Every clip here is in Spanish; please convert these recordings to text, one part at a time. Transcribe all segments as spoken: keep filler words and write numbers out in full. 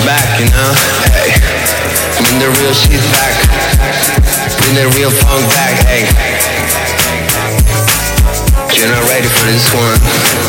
back, you know? Hey, bring the real shit back. Bring the real funk back, hey. You're not ready for this one.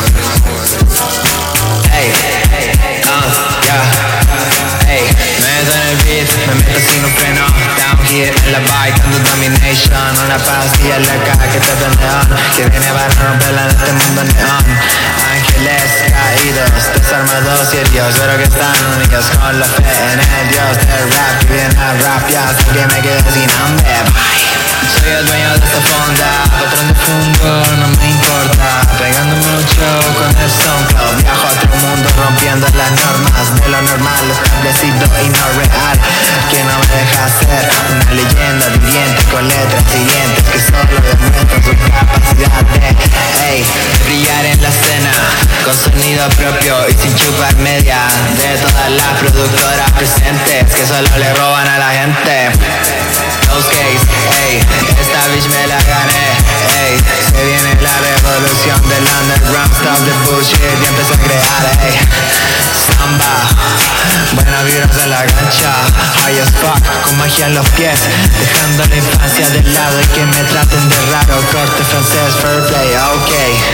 Hey, uh, yeah, hey. Me meto en el beat, me meto sin un freno. Down here en la bike, dando domination. Una pastilla loca que te pendeón, que viene para romperla en este mundo neón. Ángeles caídos, desarmados y heridos, pero que están unidos con la fe en el Dios del rap. Que viene a rap, ya hasta que me quede sin hambre. Bye. Soy el dueño de esta fonda, patrón de fondo, no me importa. Pegando mucho con el SoundCloud, viajo a otro mundo rompiendo las normas de lo normal, establecido y no real, que no me deja ser una leyenda viviente con letras siguientes que solo demuestran su capacidad de, hey, brillar en la escena con sonido propio y sin chupar media de todas las productoras presentes que solo le roban a la gente. Los gays, ey, esta bitch me la gané, ey. Se viene la revolución del underground, stop the bullshit y empecé a crear, ey. Samba, buenas vibras en la cancha, high as fuck, con magia en los pies, dejando la infancia de lado y que me traten de raro, corte francés, fair play, ok.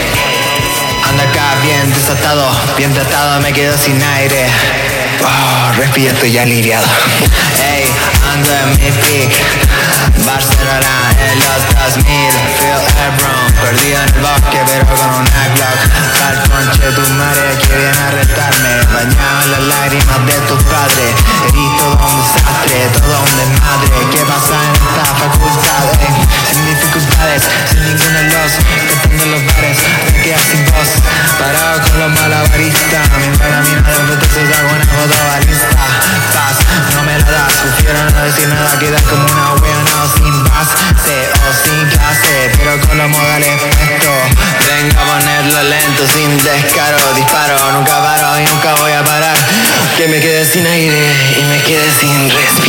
Ando acá bien desatado, bien tratado, me quedo sin aire. Oh, respiro, estoy aliviado. Ey, ando en mi peak, Barcelona en los dos mil, Phil Hebron, perdido en el bosque pero con una Glock. Al conche tu madre que viene a retarme, bañado en las lágrimas de tu padre. Eres todo un desastre, todo un desmadre. ¿Qué pasa en esta facultad? Ey, sin dificultades, sin ninguna los, cantando en los bares, me quedas sin voz, parado con los malabaristas. Mi para mi madre entonces hago una foto balista. Paz, no me la das, prefiero no decir nada, quedas como una weona o sin base o sin clase, pero con los modales puestos. Vengo a ponerlo lento, sin descaro, disparo, nunca paro y nunca voy a parar. Que me quede sin aire y me quede sin respirar.